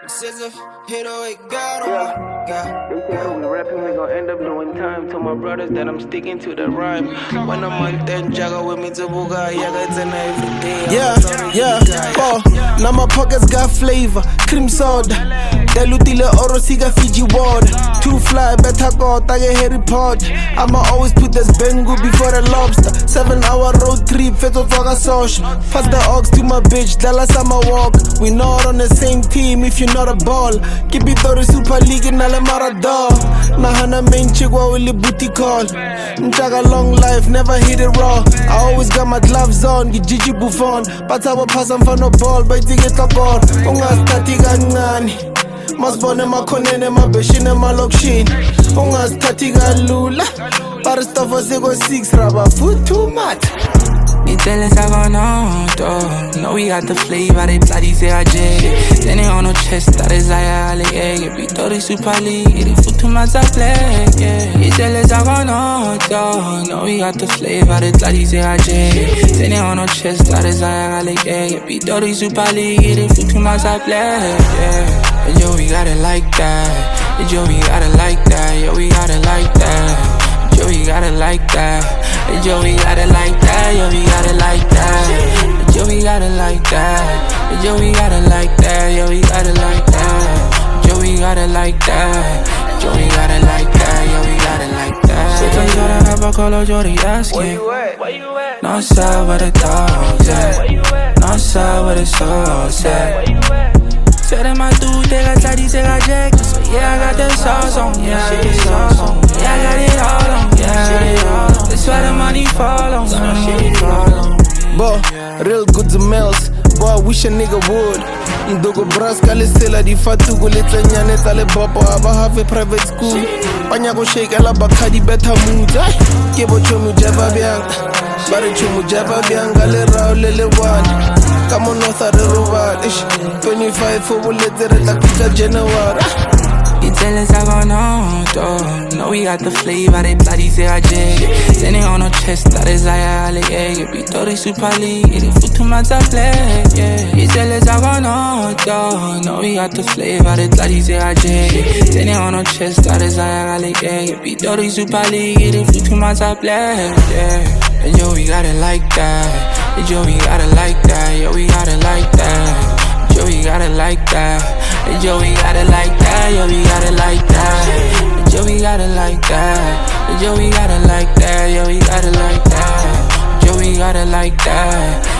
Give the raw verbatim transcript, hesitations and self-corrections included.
Scissor, hit away, God, oh yeah. They say we rapping, we gon' end up doing time. Tell my brothers that I'm sticking to the rhyme. When I'm on that jagger with me to Buga, yeah, it's an every day. Yeah, yeah, oh, now my pockets got flavor, cream soda. Dilutile oro siga Fiji water. Two fly, better go, tage Harry Potter. I'ma always put this bengu before the lobster. Seven hour road trip, feto toga social. Pass the ox to my bitch, Dallas I'ma walk. We not on the same team if you're not a ball. Keep it to the Super League in Ale Marador. Nahana main chigwa willy booty call. Njaga long life, never hit it raw. I always got my gloves on, get Gigi Buffon. But I will pass on for no ball, but I get a ball. Unga stati gangani. Masbone makhonene mabeshine malokshini. Unga stati galula. But stuff was go six rubber foot too much. They tell us I got no dog. No, we got the flavor, they bloody say I jet. Then they on no chest, that is I ale, yeah. We thought it's Super League, it foot too much I play, yeah. They tell us I got no dog. No, we got the flavor, they bloody say I jet. Then they on no chest, that is I ale, yeah. We thought it's Super League, it foot too much I play, yeah. And yo, we got it like that. And yo, we got it like that. Yo, we got it like that. Yo, we got it like that. Yo, we got it like that. Yo, we got it like that. Yo, we got it like that. Yo, we got it like that. Yo, we got it like that. Yo, we got it like that. Yo, we got it like that. Yo, we got it like that. Say to you that I call her Jody asking. Where you at? Where you at? North side where the dogs at. North side where the sauce at. Said that my dude, they got tidy, they got jackets. So yeah, I got the sauce on, yeah, I got the sauce on. Yeah, I got it all on, yeah, I got it all on. That's why the money fall on, money fall on. Boy, real good smells. Boy, I wish a nigga would. Ndogo braska le sela di fatugo le tsanyane tsa le bopo aba have a private school. Panya go shake ala bakadi better mood. Ke bo chomu jaba byang. Bare chomu jaba byang le raw le le one. Come on north of the road. twenty-five for bullet like Peter January. You tell us I got no dog. No, we got the flavor, they bloody say I jet. Then they on no chest, that is I ale, yeah. We thought it's Super League, it foot too much I play, yeah. You tell us I got no dog. No, we got the flavor, they bloody say I jet. Then they on no chest, that is I ale, yeah. We thought it's Super League, it foot too much I play, yeah. And yo, we got it like that. And yo, we got it like that. Yo, we got it like that. Yo, we got it like that. Yo, we got it like that. Yo, we got it like that. Yo, we got it like that. Yo, we got it like that. Yo, we got it like that. Yo, we got it like that.